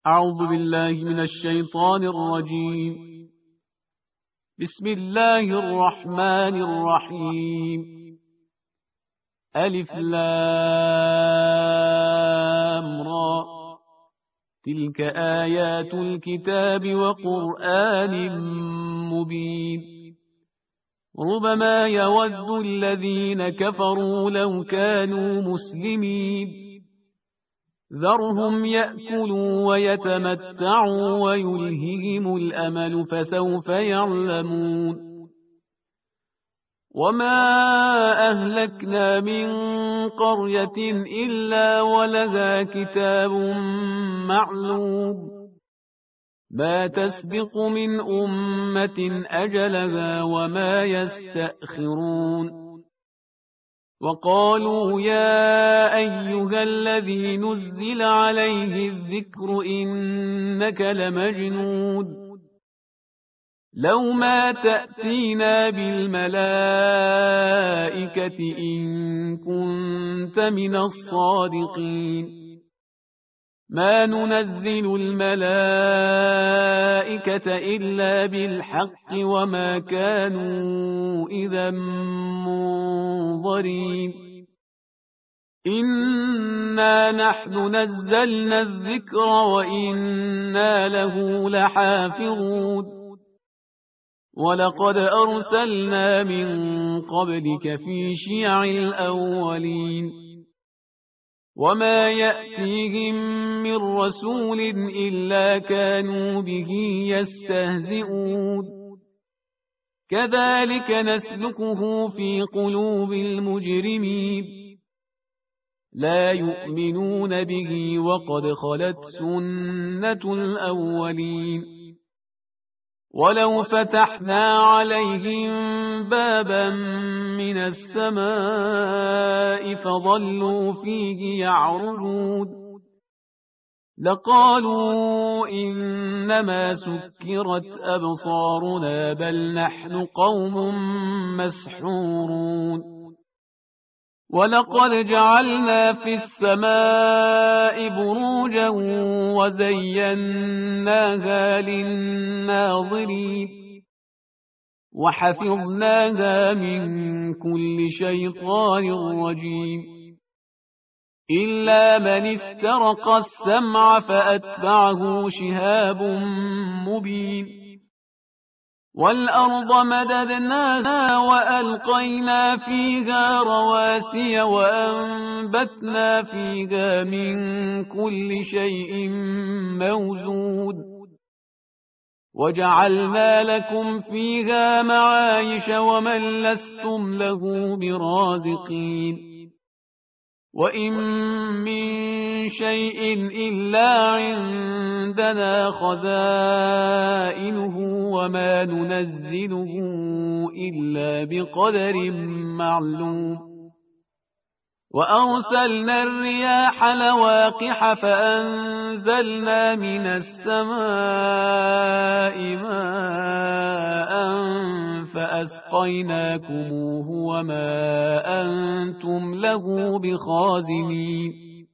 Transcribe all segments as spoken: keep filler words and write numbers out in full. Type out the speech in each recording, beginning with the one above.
أعوذ بالله من الشيطان الرجيم. بسم الله الرحمن الرحيم. ألف لام را، تلك آيات الكتاب وقرآن مبين. ربما يود الذين كفروا لو كانوا مسلمين. ذرهم يأكلوا ويتمتعوا ويلههم الأمل فسوف يعلمون. وما أهلكنا من قرية إلا ولها كتاب معلوم، ما تسبق من أمة أجلها وما يستأخرون. وقالوا يا أيها الذي نزل عليه الذكر إنك لمجنون، لو ما تأتينا بالملائكة إن كنت من الصادقين. ما ننزل الملائكة إلا بالحق وما كانوا إذا منظرين. إنا نحن نزلنا الذكر وإنا له لحافظون. ولقد أرسلنا من قبلك في شيع الأولين، وما يأتيهم من رسول إلا كانوا به يستهزئون. كذلك نسلكه في قلوب المجرمين، لا يؤمنون به وقد خلت سنة الأولين. ولو فتحنا عليهم بابا من السماء فظلوا فيه يعرجون لقالوا إنما سكرت أبصارنا بل نحن قوم مسحورون. ولقد جعلنا في السماء بروجا وزيناها للناظرين وحفظناها من كل شيطان رجيم. إلا من استرق السمع فأتبعه شهاب مبين. والأرض مددناها وألقينا فيها رواسي وأنبتنا فيها من كل شيء موزون. وجعلنا لكم فيها معايش ومن لستم له برازقين. وإن من شيء إلا عندنا خزائنه وما ننزله إلا بقدر معلوم. وأرسلنا الرياح لواقح فأنزلنا من السماء ماء فأسقيناكموه وما أنتم له بخازنين.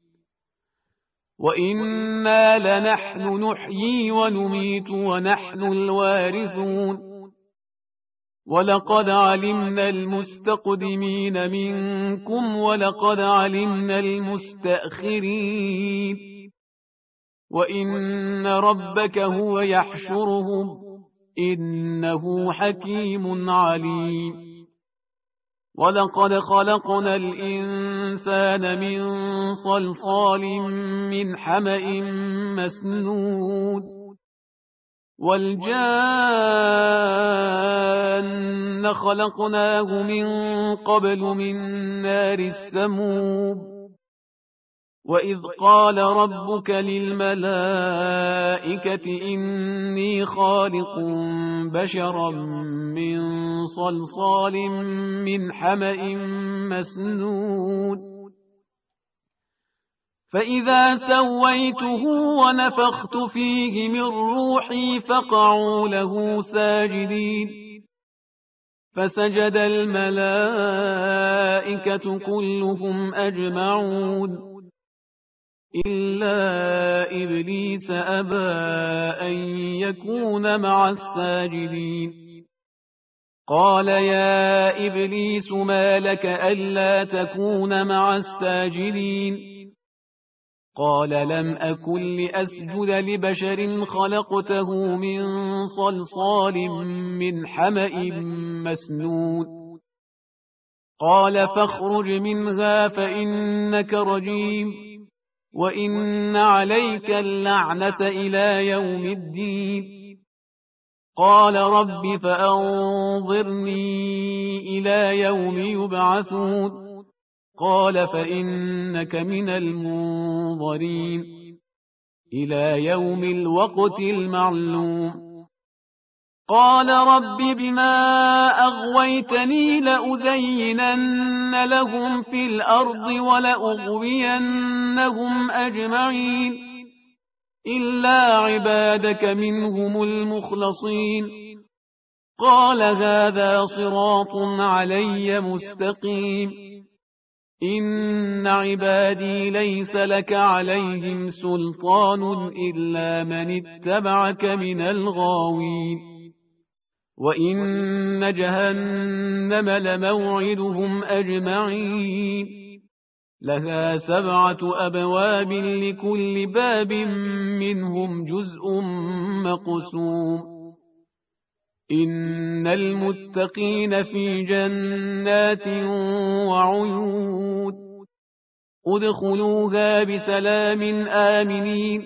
وإنا لنحن نحيي ونميت ونحن الوارثون. ولقد علمنا المستقدمين منكم ولقد علمنا المستأخرين. وإن ربك هو يحشرهم إنه حكيم عليم. ولقد خلقنا الإنسان من صلصال من حمأ مسنون. والجان خلقناه من قبل من نار السموم. وإذ قال ربك للملائكة إني خالق بشرا من صلصال من حمأ مسنون. فإذا سويته ونفخت فيه من روحي فقعوا له ساجدين. فسجد الملائكة كلهم أجمعون إلا إبليس أبى أن يكون مع الساجدين. قال يا إبليس ما لك ألا تكون مع الساجدين؟ قال لم أكن لأسجد لبشر خلقته من صلصال من حمأ مسنون. قال فاخرج منها فإنك رجيم وإن عليك اللعنة إلى يوم الدين. قال رب فأنظرني إلى يوم يبعثون. قال فإنك من المنظرين إلى يوم الوقت المعلوم. قال رب بما أغويتني لأزينن لهم في الأرض ولأغوينهم أجمعين إلا عبادك منهم المخلصين. قال هذا صراط علي مستقيم. إن عبادي ليس لك عليهم سلطان إلا من اتبعك من الغاوين. وإن جهنم لموعدهم أجمعين لها سبعة أبواب لكل باب منهم جزء مقسوم. إن المتقين في جنات وعيون ادخلوها بسلام آمنين.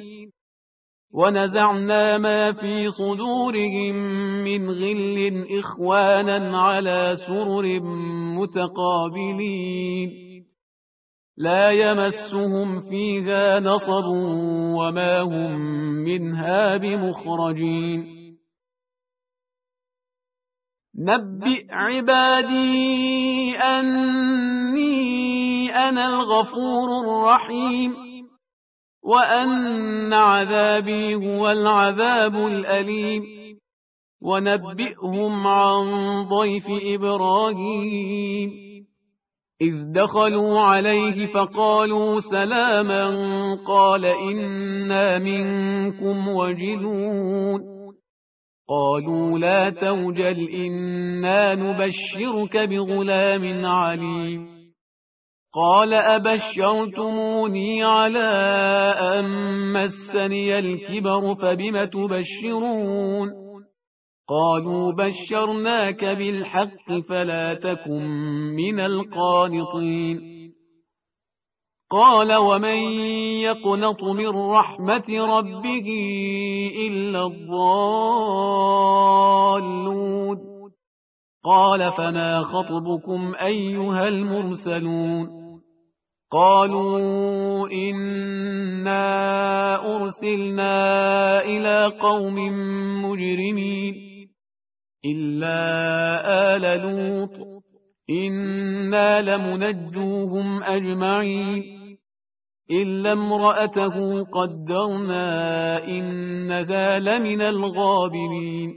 ونزعنا ما في صدورهم من غل إخوانا على سرر متقابلين لا يمسهم فيها نصب وما هم منها بمخرجين. نبئ عبادي أني أنا الغفور الرحيم وأن عذابي هو العذاب الأليم. ونبئهم عن ضيف إبراهيم إذ دخلوا عليه فقالوا سلاما قال إنا منكم وجلون. قالوا لا توجل إنا نبشرك بغلام عليم. قال أبشرتموني على أن مسني الكبر فبم تبشرون؟ قالوا بشرناك بالحق فلا تكن من القانطين. قال ومن يقنط من رحمة ربه إلا الضالون. قال فما خطبكم أيها المرسلون؟ قالوا إنا أرسلنا إلى قوم مجرمين إلا آل لوط إنا لمنجوهم أجمعين إلا امرأته قدرنا إنها لمن الغابرين.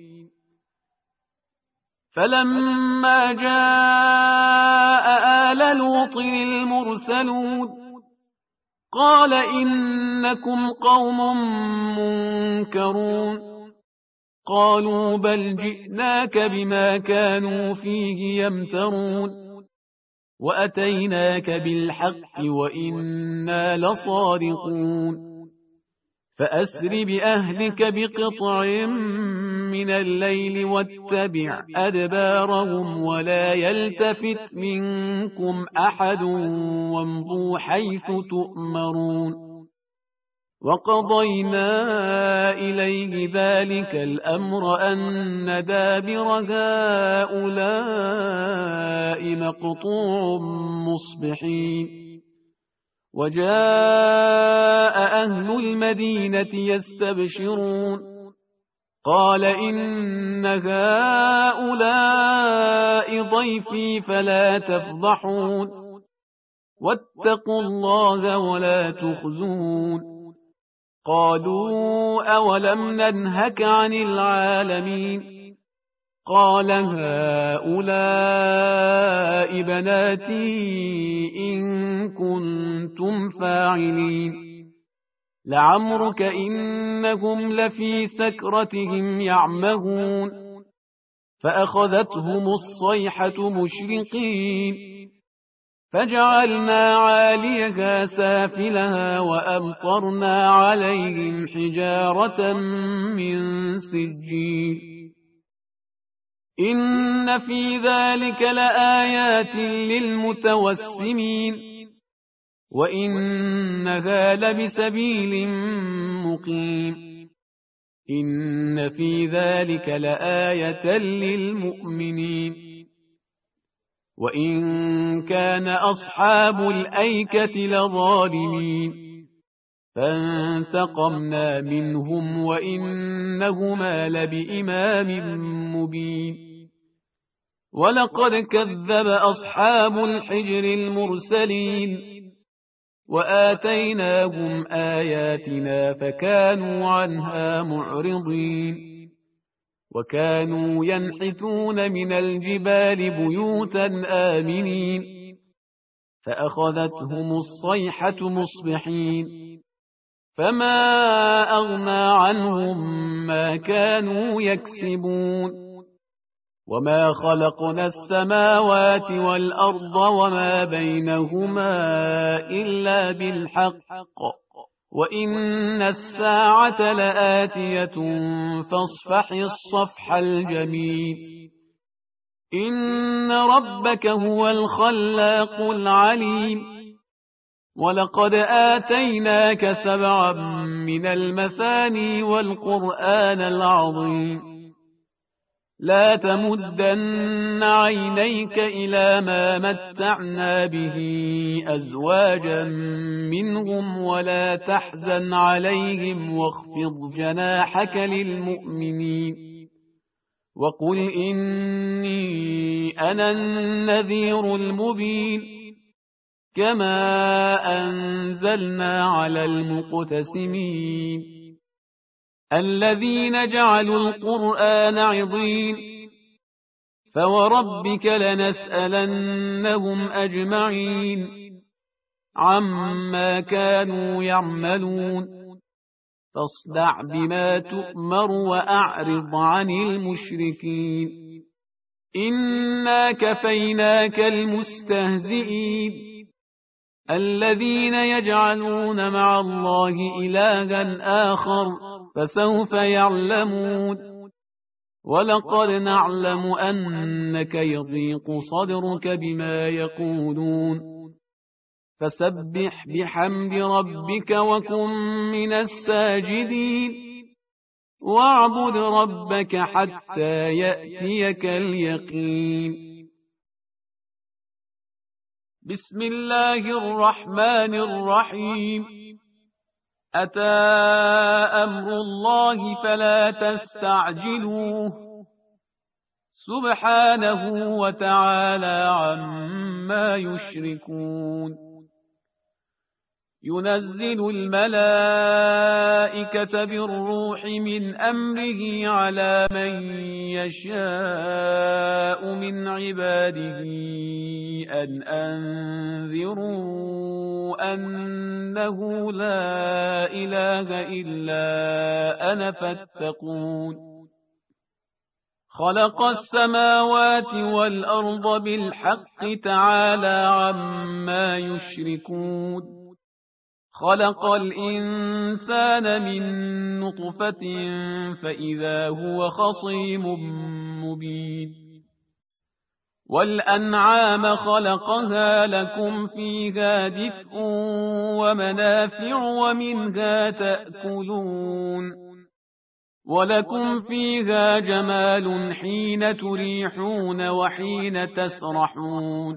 فلما جاء آل لوط المرسلون قال إنكم قوم منكرون. قالوا بل جئناك بما كانوا فيه يمترون وأتيناك بالحق وإنا لصادقون. فأسر بأهلك بقطع من الليل واتبع أدبارهم ولا يلتفت منكم أحد وامضوا حيث تؤمرون. وقضينا إليه ذلك الأمر أن دابر هؤلاء مقطوع مصبحين. وجاء أهل المدينة يستبشرون قال إن هؤلاء ضيفي فلا تفضحون واتقوا الله ولا تخزون. قالوا أولم ننهك عن العالمين؟ قال هؤلاء بناتي إن كنتم فاعلين. لعمرك إنهم لفي سكرتهم يعمهون فأخذتهم الصيحة مشرقين فجعلنا عاليها سافلها وأمطرنا عليهم حجارة من سجيل إن في ذلك لآيات للمتوسمين وإنها لبسبيل مقيم إن في ذلك لآية للمؤمنين وإن كان أصحاب الأيكة لظالمين فانتقمنا منهم وإنهما لبإمام مبين ولقد كذب أصحاب الحجر المرسلين وآتيناهم آياتنا فكانوا عنها معرضين وكانوا ينحتون من الجبال بيوتا آمنين فأخذتهم الصيحة مصبحين فما أغنى عنهم ما كانوا يكسبون وما خلقنا السماوات والأرض وما بينهما إلا بالحق وإن الساعة لآتية فاصفح الصفح الجميل إن ربك هو الخلاق العليم ولقد آتيناك سبعا من المثاني والقرآن العظيم لا تمدن عينيك إلى ما متعنا به أزواجا منهم ولا تحزن عليهم واخفض جناحك للمؤمنين وقل إني أنا النذير المبين كما أنزلنا على المقتسمين الذين جعلوا القرآن عضين فوربك لنسألنهم أجمعين عما كانوا يعملون فاصدع بما تؤمر وأعرض عن المشركين إنا كفيناك المستهزئين الذين يجعلون مع الله إلها آخر فسوف يعلمون ولقد نعلم أنك يضيق صدرك بما يقولون فسبح بحمد ربك وكن من الساجدين واعبد ربك حتى يأتيك اليقين بسم الله الرحمن الرحيم أتى أمر الله فلا تستعجلوه سبحانه وتعالى عما يشركون ينزل الملائكة بالروح من أمره على من يشاء من عباده أن أنذروا أنه لا إله إلا أنا فاتقون خلق السماوات والأرض بالحق تعالى عما يشركون خلق الإنسان من نطفة فإذا هو خصيم مبين والأنعام خلقها لكم فيها دفء ومنافع ومنها تأكلون ولكم فيها جمال حين تريحون وحين تسرحون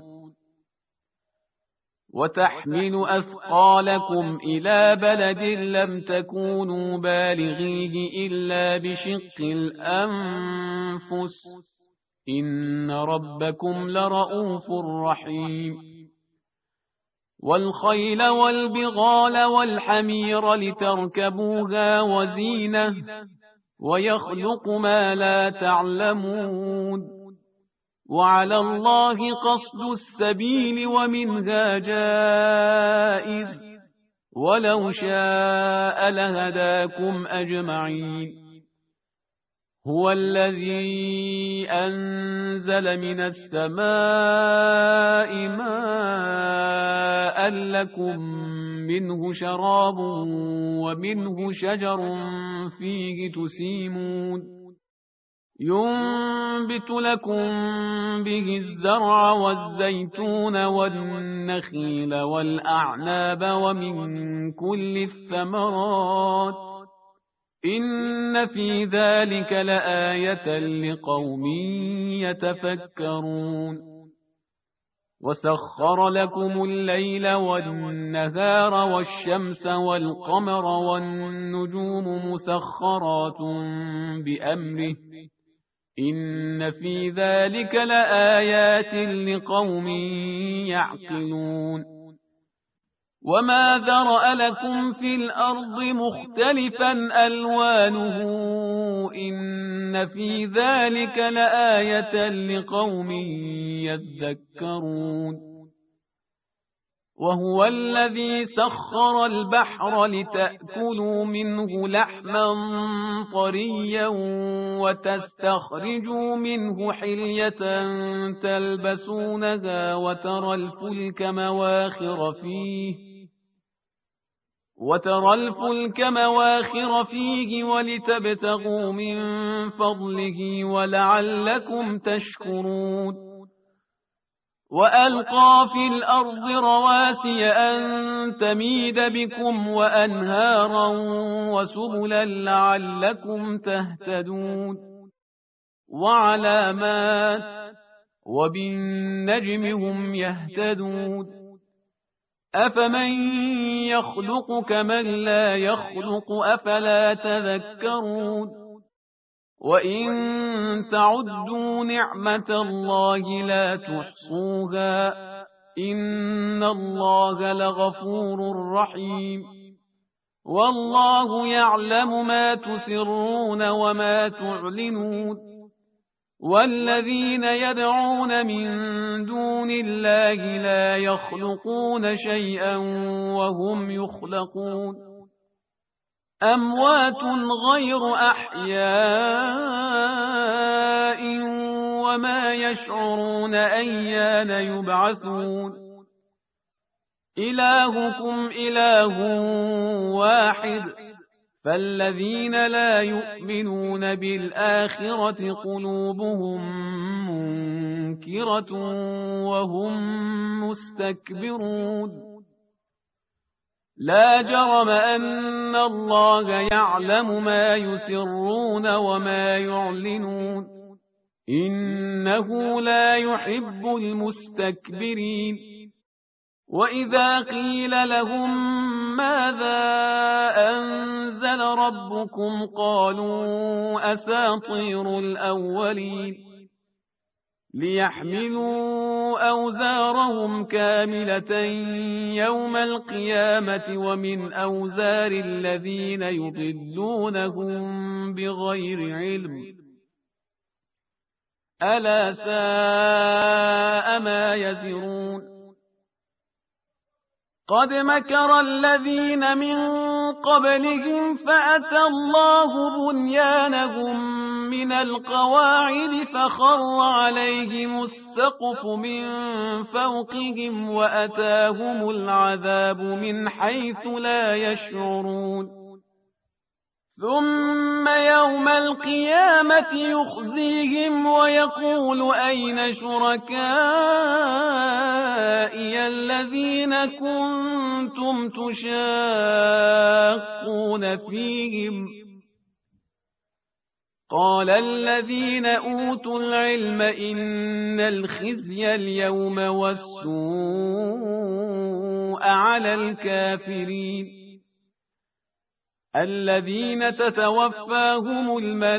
وتحمل أثقالكم إلى بلد لم تكونوا بالغيه إلا بشق الأنفس إن ربكم لرؤوف رحيم والخيل والبغال والحمير لتركبوها وزينة ويخلق ما لا تعلمون وعلى الله قصد السبيل ومنها جائر ولو شاء لهداكم أجمعين. هو الذي أنزل من السماء ماء لكم منه شراب ومنه شجر فيه تسيمون ينبت لكم به الزرع والزيتون والنخيل والأعناب ومن كل الثمرات إن في ذلك لآية لقوم يتفكرون وسخر لكم الليل والنهار والشمس والقمر والنجوم مسخرات بأمره إن في ذلك لآيات لقوم يعقلون وما ذرأ لكم في الأرض مختلفا ألوانه إن في ذلك لآية لقوم يذكرون وهو الذي سخر البحر لتأكلوا منه لحما طريا وتستخرجوا منه حلية تلبسونها وترى الفلك مواخر فيه وترى الفلك مواخر فيه ولتبتغوا من فضله ولعلكم تشكرون وألقى في الأرض رواسي أن تميد بكم وأنهارا وسبلا لعلكم تهتدون وعلامات وبالنجم هم يهتدون أفمن يخلق كمن لا يخلق أفلا تذكرون وإن تعدوا نعمة الله لا تحصوها إن الله لغفور رحيم والله يعلم ما تسرون وما تعلنون والذين يدعون من دون الله لا يخلقون شيئا وهم يخلقون أموات غير أحياء وما يشعرون أيان يبعثون إلهكم إله واحد فالذين لا يؤمنون بالآخرة قلوبهم منكرة وهم مستكبرون لا جرم أن الله يعلم ما يسرون وما يعلنون إنه لا يحب المستكبرين وإذا قيل لهم ماذا أنزل ربكم قالوا أساطير الأولين ليحملوا أوزارهم كاملة يوم القيامة ومن أوزار الذين يضلونهم بغير علم ألا ساء ما يزرون قد مكر الذين من قبلهم فأتى الله بنيانهم من القواعد فخر عليهم السقف من فوقهم وأتاهم العذاب من حيث لا يشعرون ثم يوم القيامة يخزيهم ويقول أين شركائي الذين كنتم تشاقون فيهم قال الذين أوتوا العلم إن الخزي اليوم والسوء على الكافرين الذين تتوفاهم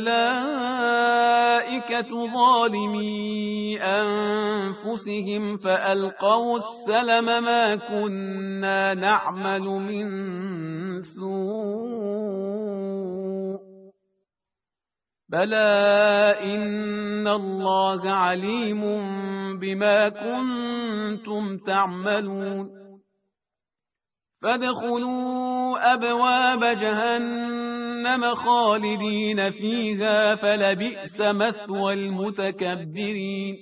الملائكة ظالمي أنفسهم فألقوا السلم ما كنا نعمل من سوء بلى إن الله عليم بما كنتم تعملون فادخلوا أبواب جهنم خالدين فيها فلبئس مثوى المتكبرين.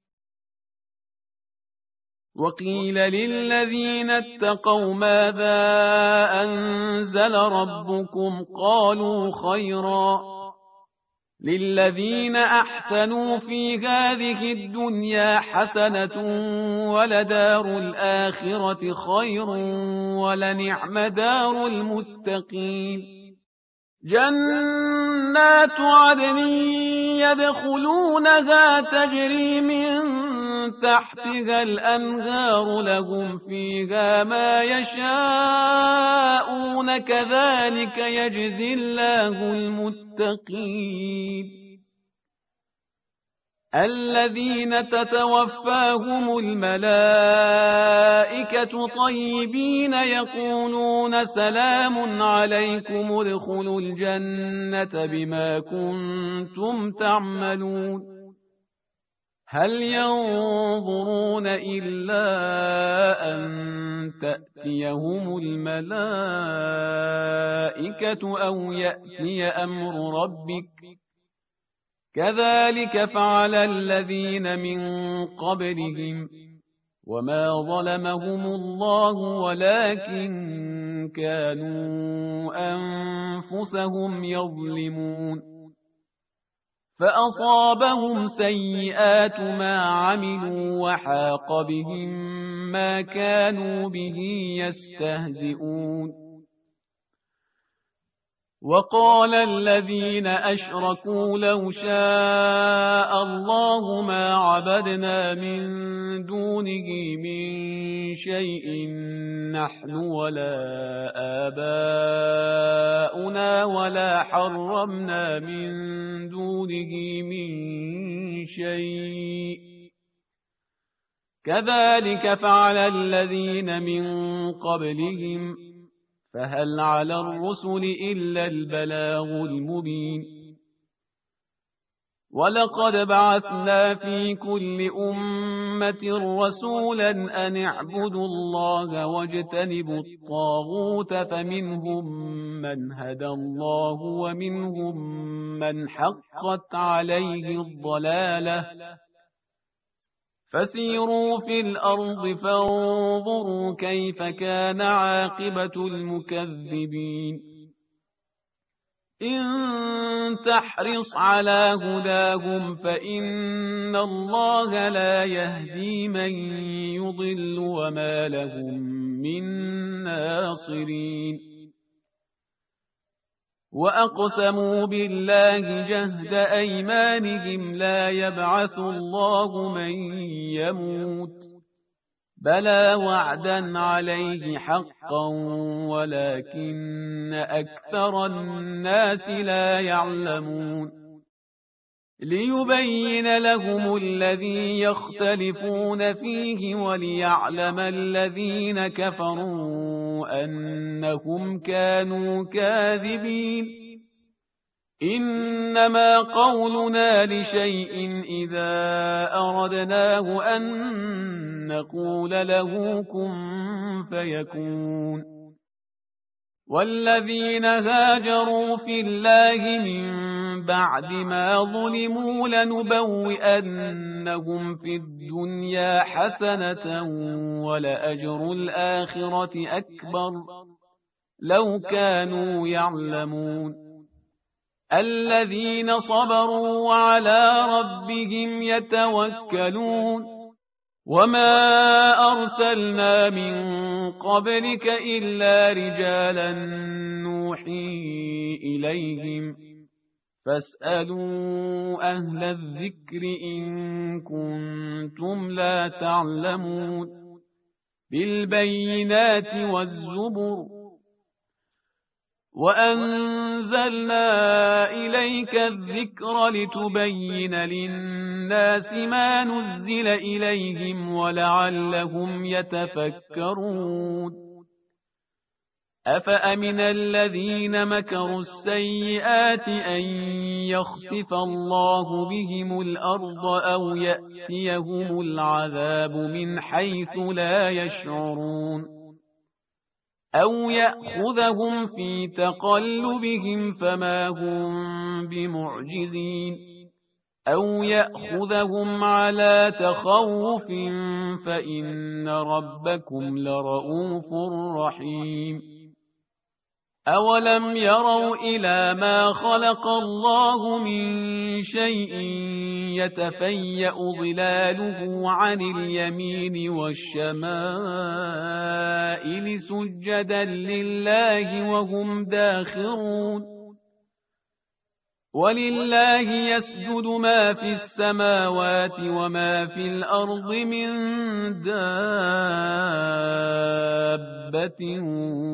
وقيل للذين اتقوا ماذا أنزل ربكم قالوا خيرا للذين أحسنوا في هذه الدنيا حسنة ولدار الآخرة خير ولنعم دار المتقين. جنات عدن يدخلونها تجري من تحتها الأنهار لهم فيها ما يشاءون كذلك يجزي الله المتقين. الذين تتوفاهم الملائكة طيبين يقولون سلام عليكم ادخلوا الجنة بما كنتم تعملون. هل ينظرون إلا أن تأتيهم الملائكة أو يأتي أمر ربك كذلك فعل الذين من قبلهم وما ظلمهم الله ولكن كانوا أنفسهم يظلمون. فأصابهم سيئات ما عملوا وحاق بهم ما كانوا به يستهزئون. وقال الذين أشركوا لو شاء الله ما عبدنا من دونه من شيء نحن ولا آباؤنا ولا حرمنا من دونه من شيء كذلك فعل الذين من قبلهم فهل على الرسل إلا البلاغ المبين. ولقد بعثنا في كل أمة رسولا أن اعبدوا الله واجتنبوا الطاغوت فمنهم من هدى الله ومنهم من حقت عليه الضلالة فسيروا في الأرض فانظروا كيف كان عاقبة المكذبين. إن تحرص على هداهم فإن الله لا يهدي من يضل وما لهم من ناصرين. وأقسموا بالله جهد أيمانهم لا يبعث الله من يموت بلى وعدا عليه حقا ولكن أكثر الناس لا يعلمون. ليبين لهم الذي يختلفون فيه وليعلم الذين كفروا أنهم كانوا كاذبين. إنما قولنا لشيء إذا أردناه أن نقول له كن فيكون. والذين هاجروا في الله من بعد ما ظلموا لنبوئنهم في الدنيا حسنة ولأجر الآخرة أكبر لو كانوا يعلمون. الذين صبروا وعلى ربهم يتوكلون. وما أرسلنا من قبلك إلا رجالا نوحي إليهم فاسألوا أهل الذكر إن كنتم لا تعلمون. بالبينات والزبر وأنزلنا إليك الذكر لتبين للناس ما نزل إليهم ولعلهم يتفكرون. أفأمن الذين مكروا السيئات أن يخسف الله بهم الأرض أو يأتيهم العذاب من حيث لا يشعرون. أو يأخذهم في تقلبهم فما هم بمعجزين أو يأخذهم على تخوف فإن ربكم لرؤوف رحيم أولم يروا إلى ما خلق الله من شيء يتفيأ ظلاله عن اليمين والشمائل سجدا لله وهم داخرون ولله يسجد ما في السماوات وما في الأرض من دابة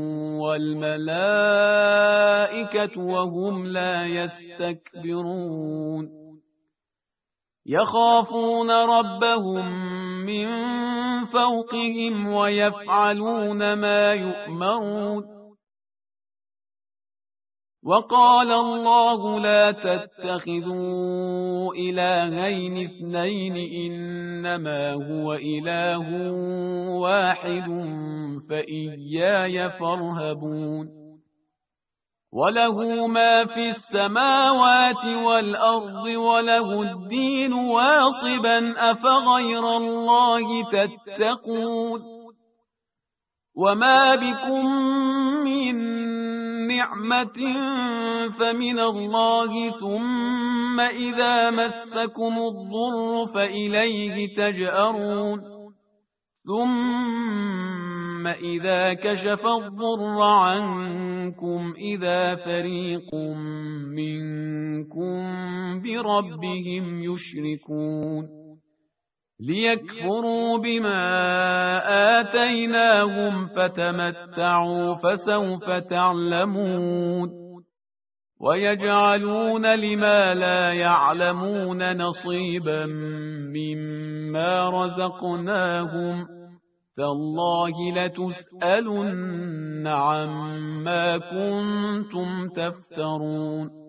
والملائكة وهم لا يستكبرون يخافون ربهم من فوقهم ويفعلون ما يؤمرون وقال الله لا تتخذوا إلهين اثنين إنما هو إله واحد فإياي فارهبون وله ما في السماوات والأرض وله الدين واصبا أفغير الله تتقون وما بكم من نعمة فمن الله ثم إذا مسكم الضر فإليه تجأرون ثم إذا كشف الضر عنكم إذا فريق منكم بربهم يشركون ليكفروا بما آتيناهم فتمتعوا فسوف تعلمون ويجعلون لما لا يعلمون نصيبا مما رزقناهم تالله لتسألن عما كنتم تفترون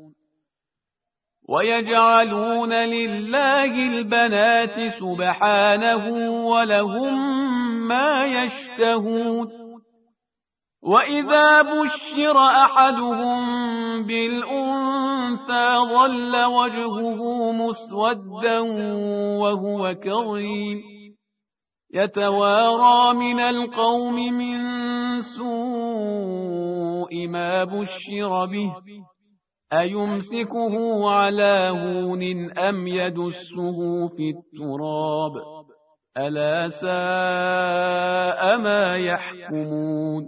ويجعلون لله البنات سبحانه ولهم ما يشتهون وإذا بشر أحدهم بالأنثى ظل وجهه مسودا وهو كظيم يتوارى من القوم من سوء ما بشر به أيمسكه على هون أم يدسه في التراب ألا ساء ما يحكمون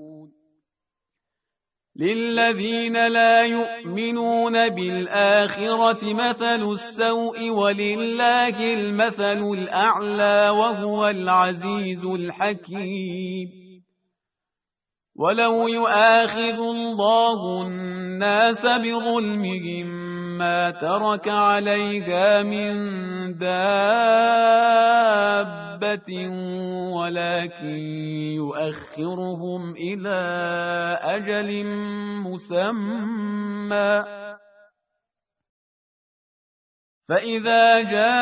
للذين لا يؤمنون بالآخرة مثل السوء ولله المثل الأعلى وهو العزيز الحكيم ولو يؤاخذ الله الناس بظلمهم ما ترك عليها من دابة ولكن يؤخرهم إلى أجل مسمى فإذا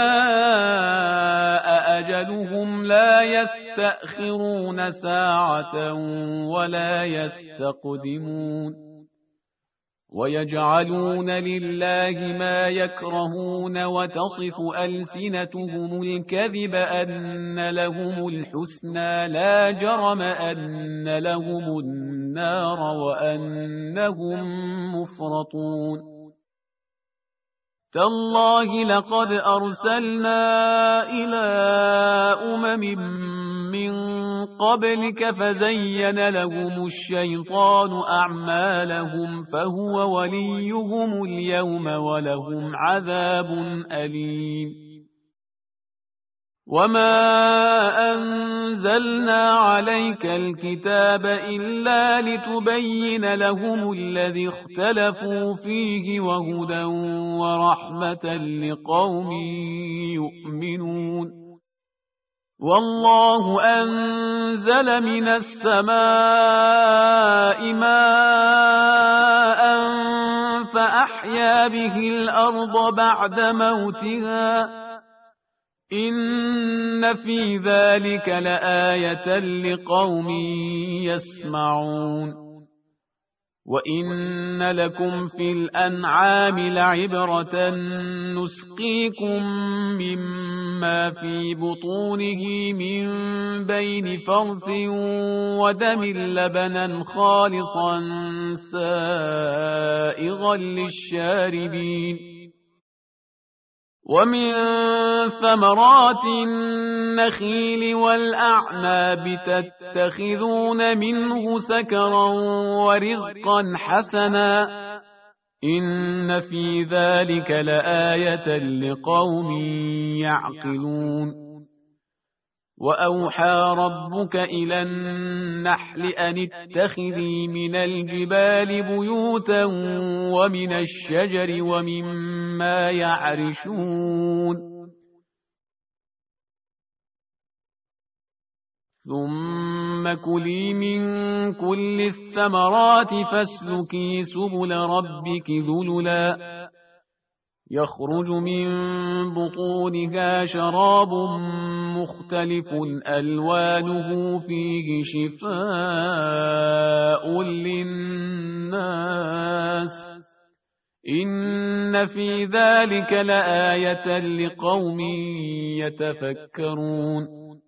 جاء أجلهم لا يستأخرون ساعة ولا يستقدمون ويجعلون لله ما يكرهون وتصف ألسنتهم الكذب أن لهم الحسنى لا جرم أن لهم النار وأنهم مفرطون تالله لقد أرسلنا إلى أمم من قبلك فزين لهم الشيطان أعمالهم فهو وليهم اليوم ولهم عذاب أليم وما أنزلنا عليك الكتاب إلا لتبين لهم الذي اختلفوا فيه وهدى ورحمة لقوم يؤمنون والله أنزل من السماء ماء فأحيا به الأرض بعد موتها إن في ذلك لآية لقوم يسمعون وإن لكم في الأنعام لعبرة نسقيكم مما في بطونه من بين فرث ودم لبنا خالصا سائغا للشاربين ومن ثمرات النخيل والأعناب تتخذون منه سكرا ورزقا حسنا إن في ذلك لآية لقوم يعقلون وأوحى ربك إلى النحل أن اتخذي من الجبال بيوتا ومن الشجر ومما يعرشون ثم كلي من كل الثمرات فاسلكي سبل ربك ذللا يخرج من بطونها شراب مختلف ألوانه فيه شفاء للناس إن في ذلك لآية لقوم يتفكرون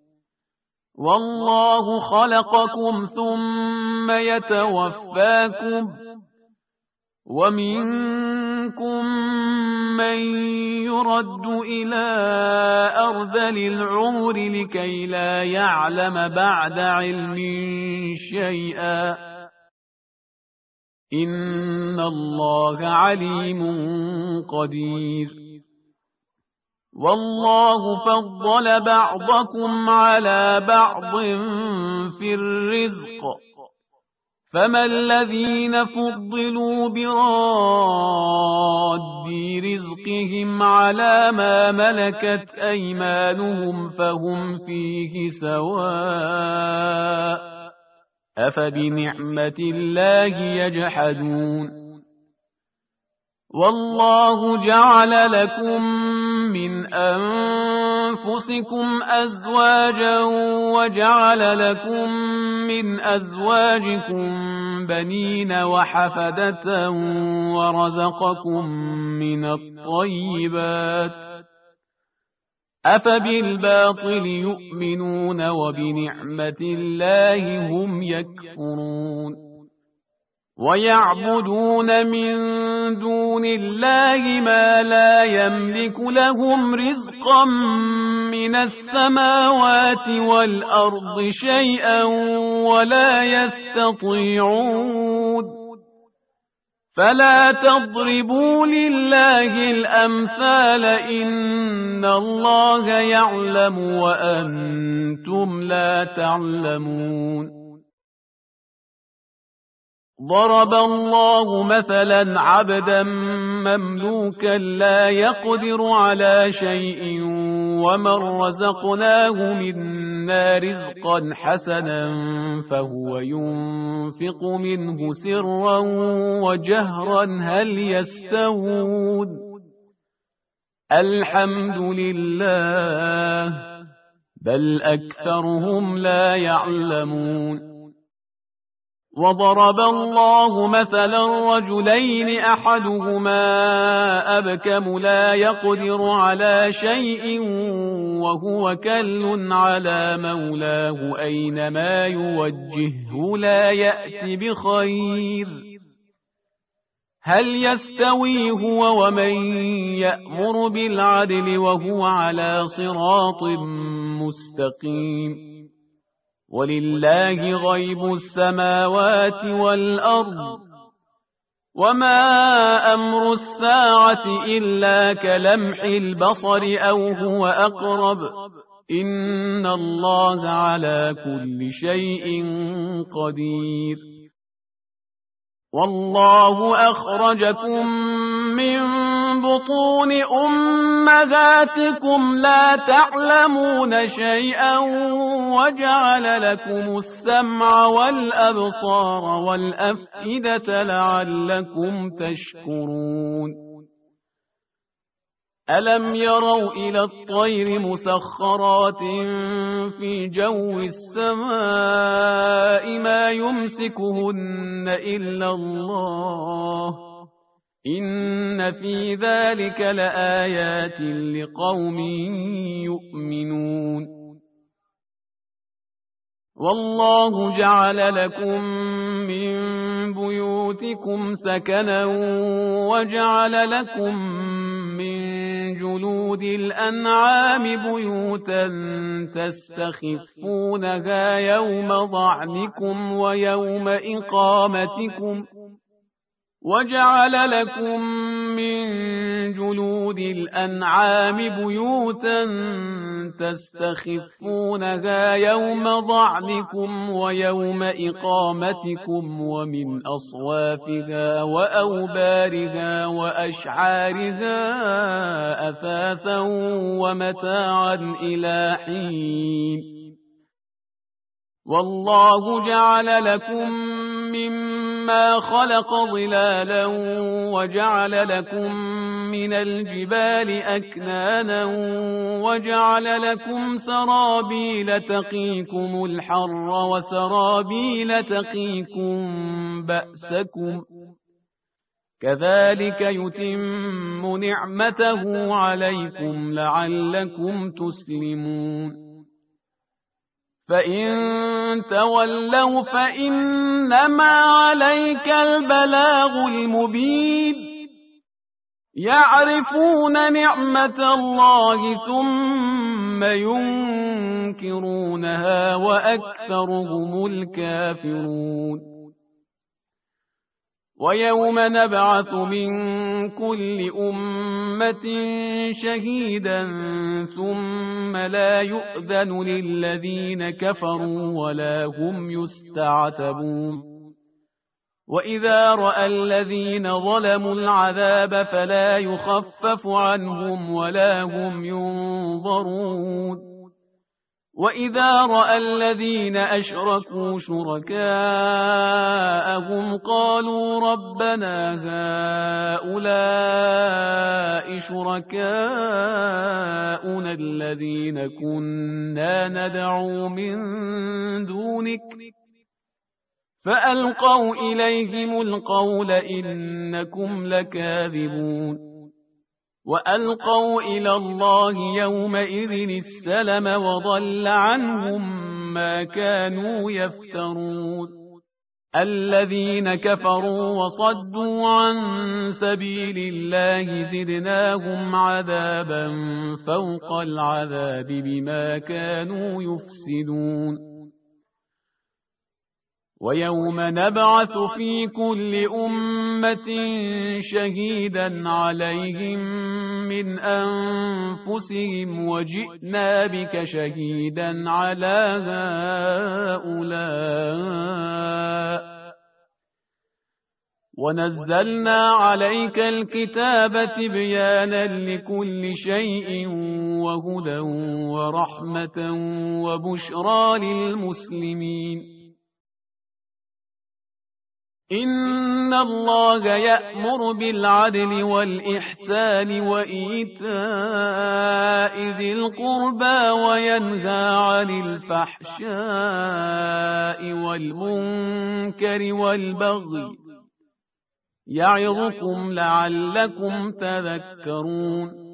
والله خلقكم ثم يتوفاكم ومنكم من يرد إلى أرذل العمر لكي لا يعلم بعد علم شيئا إن الله عليم قدير والله فضل بعضكم على بعض في الرزق فما الذين فضلوا براد رزقهم على ما ملكت أيمانهم فهم فيه سواء أفبنعمة الله يجحدون والله جعل لكم من أنفسكم أزواجا وجعل لكم من أزواجكم بنين وحفدة ورزقكم من الطيبات أفبالباطل يؤمنون وبنعمة الله هم يكفرون ويعبدون من دون الله ما لا يملك لهم رزقا من السماوات والأرض شيئا ولا يستطيعون فلا تضربوا لله الأمثال إن الله يعلم وأنتم لا تعلمون ضرب الله مثلا عبدا مملوكا لا يقدر على شيء ومن رزقناه منا رزقا حسنا فهو ينفق منه سرا وجهرا هل يستوون الحمد لله بل أكثرهم لا يعلمون وضرب الله مثلا رجلين أحدهما أبكم لا يقدر على شيء وهو كل على مولاه أينما يوجهه لا يأتي بخير هل يستوي هو ومن يأمر بالعدل وهو على صراط مستقيم ولله غيب السماوات والأرض وما أمر الساعة إلا كلمح البصر أو هو أقرب إن الله على كل شيء قدير والله أخرجكم من بطون أمهاتكم لا تعلمون شيئا وجعل لكم السمع والأبصار والأفئدة لعلكم تشكرون ألم يروا إلى الطير مسخرات في جو السماء ما يمسكهن إلا الله إن في ذلك لآيات لقوم يؤمنون والله جعل لكم من بيوتكم سكنا وجعل لكم من جلود الأنعام بيوتا تستخفونها يوم ضعنكم ويوم إقامتكم وجعل لكم من جلود الأنعام بيوتا تستخفونها يوم ضعنكم ويوم إقامتكم ومن أصوافها وأوبارها وأشعارها أثاثا ومتاعا إلى حين والله جعل لكم مما خلق ظلالا وجعل لكم من الجبال أكنانا وجعل لكم سرابيل تقيكم الحر وسرابيل تقيكم بأسكم كذلك يتم نعمته عليكم لعلكم تسلمون فإن تولوا فإنما عليك البلاغ المبين يعرفون نعمة الله ثم ينكرونها وأكثرهم الكافرون ويوم نبعث من كل أمة شهيدا ثم لا يؤذن للذين كفروا ولا هم يستعتبون وإذا رأى الذين ظلموا العذاب فلا يخفف عنهم ولا هم ينظرون وإذا رأى الذين أشركوا شركاءهم قالوا ربنا هؤلاء شركاؤنا الذين كنا ندعو من دونك فألقوا إليهم القول إنكم لكاذبون وألقوا إلى الله يومئذ السلم وضل عنهم ما كانوا يفترون الذين كفروا وصدوا عن سبيل الله زدناهم عذابا فوق العذاب بما كانوا يفسدون ويوم نبعث في كل أمة شهيدا عليهم من أنفسهم وجئنا بك شهيدا على هؤلاء ونزلنا عليك الكتاب تبيانا لكل شيء وهدى ورحمة وبشرى للمسلمين إن الله يأمر بالعدل والإحسان وإيتاء ذي القربى وينهى عن الفحشاء والمنكر والبغي يعظكم لعلكم تذكرون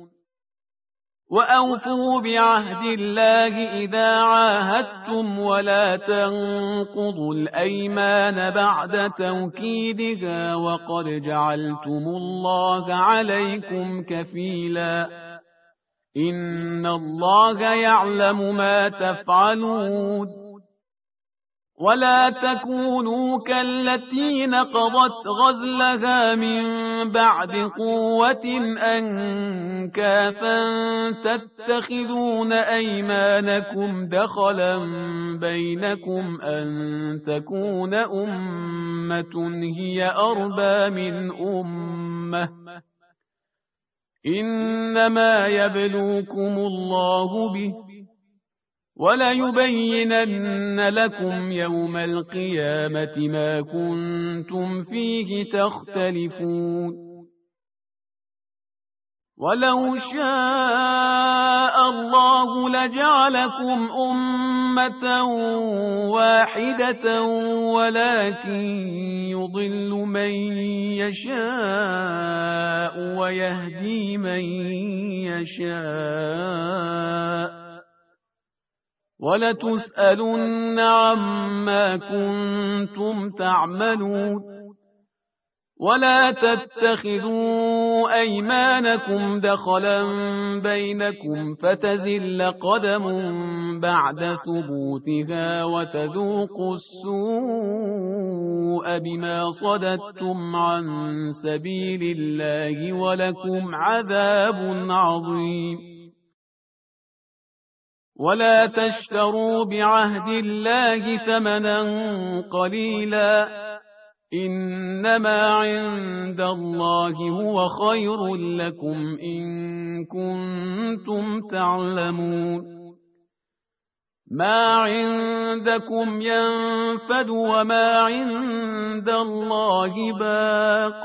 وأوفوا بعهد الله إذا عاهدتم ولا تنقضوا الأيمان بعد توكيدها وقد جعلتم الله عليكم كفيلا إن الله يعلم ما تفعلون ولا تكونوا كالتي نقضت غزلها من بعد قوة أنكاثا تتخذون أيمانكم دخلا بينكم أن تكون أمة هي أربى من أمة إنما يبلوكم الله به وليبينن لكم يوم القيامة ما كنتم فيه تختلفون ولو شاء الله لجعلكم أمة واحدة ولكن يضل من يشاء ويهدي من يشاء ولتسألن عما كنتم تعملون ولا تتخذوا أيمانكم دخلا بينكم فتزل قدم بعد ثبوتها وتذوقوا السوء بما صددتم عن سبيل الله ولكم عذاب عظيم ولا تشتروا بعهد الله ثمنا قليلا إنما عند الله هو خير لكم إن كنتم تعلمون ما عندكم ينفد وما عند الله باق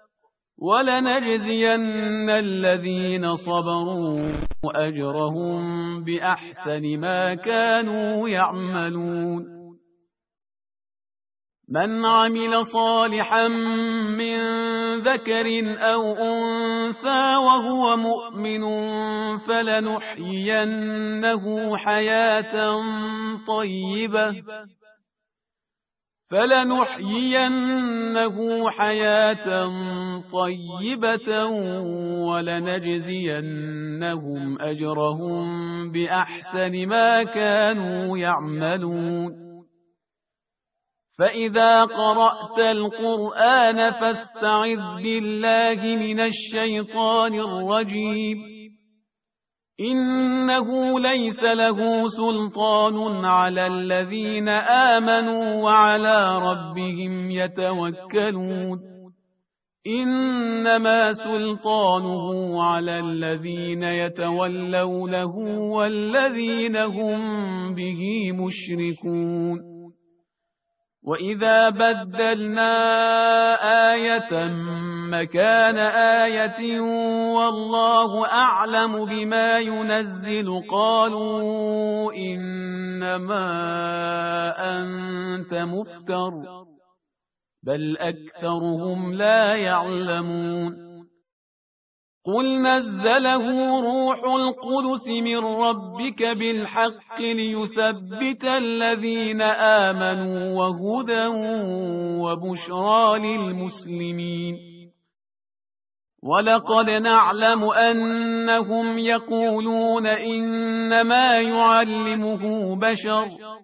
ولنجزين الذين صبروا أجرهم بأحسن ما كانوا يعملون من عمل صالحا من ذكر أو أنثى وهو مؤمن فلنحيينه حياة طيبة فلنحيينه حياة طيبة ولنجزينهم أجرهم بأحسن ما كانوا يعملون فإذا قرأت القرآن فاستعذ بالله من الشيطان الرجيم إنه ليس له سلطان على الذين آمنوا وعلى ربهم يتوكلون إنما سلطانه على الذين يتولونه والذين هم به مشركون وإذا بدلنا آية مكان آية والله أعلم بما ينزل قالوا إنما أنت مفتر بل أكثرهم لا يعلمون قل نزله روح القدس من ربك بالحق ليثبت الذين آمنوا وهدى وبشرى للمسلمين ولقد نعلم أنهم يقولون إنما يعلمه بشر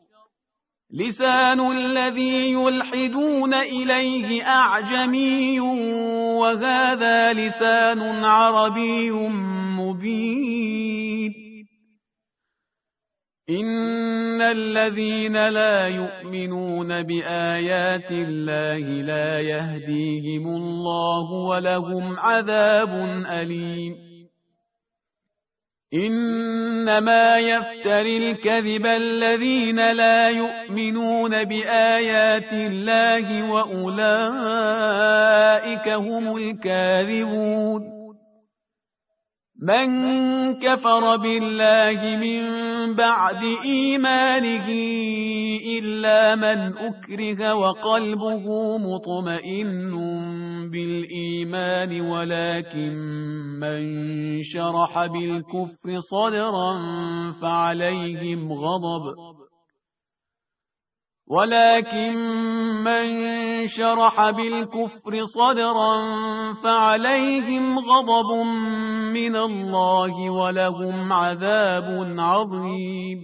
لسان الذي يلحدون إليه أعجمي وهذا لسان عربي مبين إن الذين لا يؤمنون بآيات الله لا يهديهم الله ولهم عذاب أليم إنما يفتري الكذب الذين لا يؤمنون بآيات الله وأولئك هم الكاذبون من كفر بالله من بعد إيمانه إلا من أكره وقلبه مطمئن بالإيمان ولكن من شرح بالكفر صدرا فعليهم غضب ولكن من شرح بالكفر صدرا فعليهم غضب من الله ولهم عذاب عظيم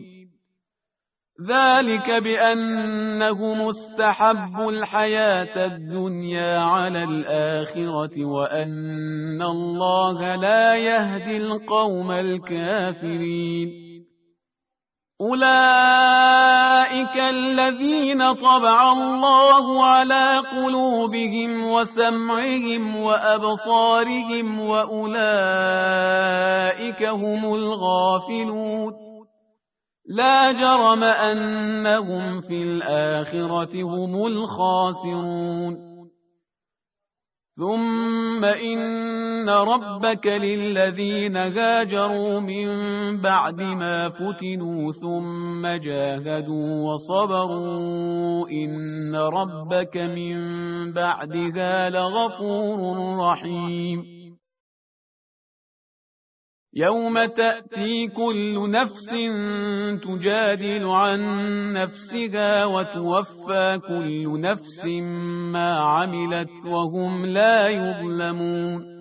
ذلك بأنهم استحبوا الحياة الدنيا على الآخرة وأن الله لا يهدي القوم الكافرين أولئك الذين طبع الله على قلوبهم وسمعهم وأبصارهم وأولئك هم الغافلون لا جرم أنهم في الآخرة هم الخاسرون ثم إن إن ربك للذين هاجروا من بعد ما فتنوا ثم جاهدوا وصبروا إن ربك من بعدها لغفور رحيم يوم تأتي كل نفس تجادل عن نفسها وتوفى كل نفس ما عملت وهم لا يظلمون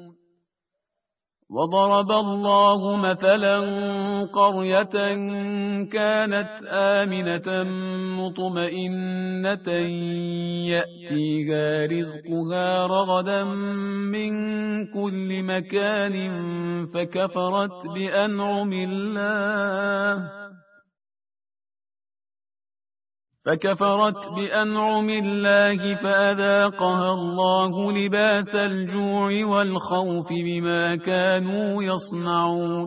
وضرب الله مثلا قرية كانت آمنة مطمئنة يأتيها رزقها رغدا من كل مكان فكفرت بأنعم الله فكفرت بأنعم الله فأذاقها الله لباس الجوع والخوف بما كانوا يصنعون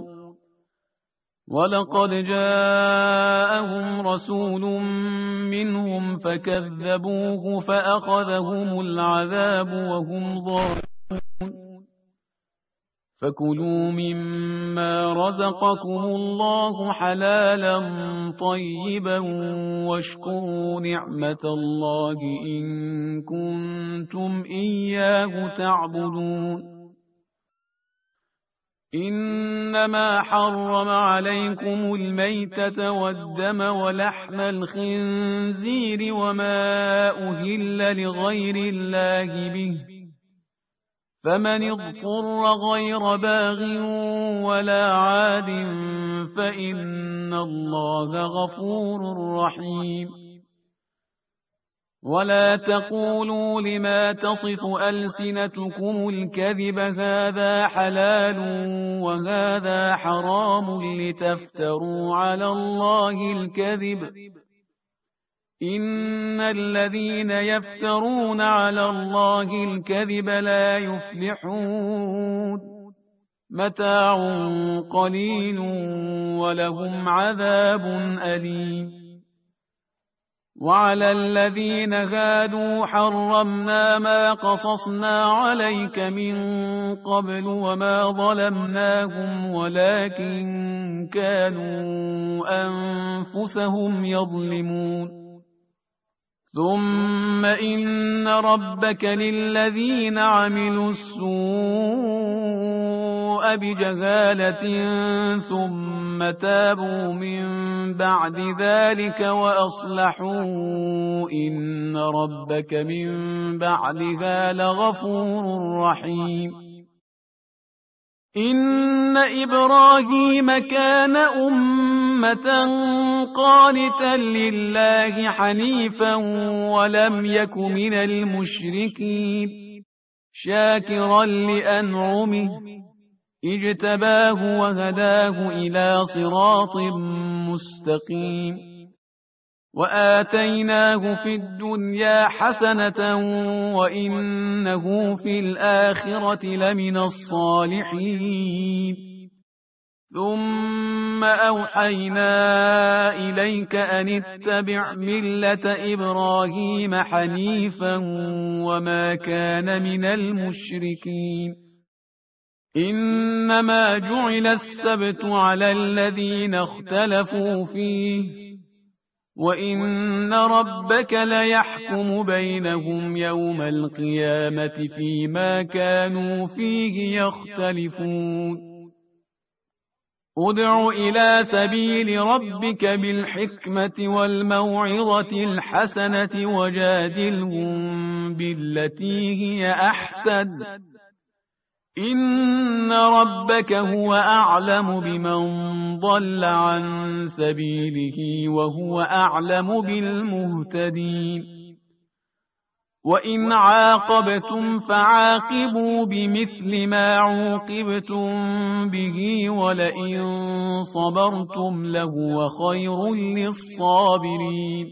ولقد جاءهم رسول منهم فكذبوه فأخذهم العذاب وهم ظالمون فكلوا مما رزقكم الله حلالا طيبا واشكروا نعمة الله إن كنتم إياه تعبدون إنما حرم عليكم الميتة والدم ولحم الخنزير وما أهل لغير الله به فمن اضطر غير باغ ولا عاد فإن الله غفور رحيم ولا تقولوا لما تصف ألسنتكم الكذب هذا حلال وهذا حرام لتفتروا على الله الكذب إن الذين يفترون على الله الكذب لا يفلحون متاع قليل ولهم عذاب أليم وعلى الذين هادوا حرمنا ما قصصنا عليك من قبل وما ظلمناهم ولكن كانوا أنفسهم يظلمون ثم إن ربك للذين عملوا السوء بجهالة ثم تابوا من بعد ذلك وأصلحوا إن ربك من بعدها لغفور رحيم إن إبراهيم كان أمة قانتا لله حنيفا ولم يك من المشركين شاكرا لأنعمه اجتباه وهداه إلى صراط مستقيم وآتيناه في الدنيا حسنة وإنه في الآخرة لمن الصالحين ثم أوحينا إليك أن اتبع ملة إبراهيم حنيفا وما كان من المشركين إنما جعل السبت على الذين اختلفوا فيه وإن ربك ليحكم بينهم يوم القيامة فيما كانوا فيه يختلفون ادع إلى سبيل ربك بالحكمة والموعظة الحسنة وجادلهم بالتي هي أحسن إن ربك هو أعلم بمن ضل عن سبيله وهو أعلم بالمهتدين وإن عاقبتم فعاقبوا بمثل ما عوقبتم به ولئن صبرتم لهو خير للصابرين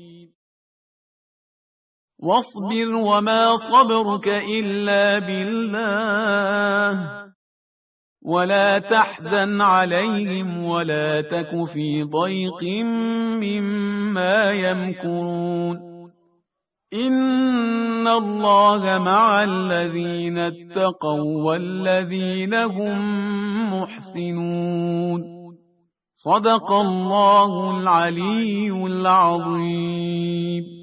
واصبر وما صبرك إلا بالله ولا تحزن عليهم ولا تك في ضيق مما يمكرون إن الله مع الذين اتقوا والذين هم محسنون. صدق الله العلي العظيم.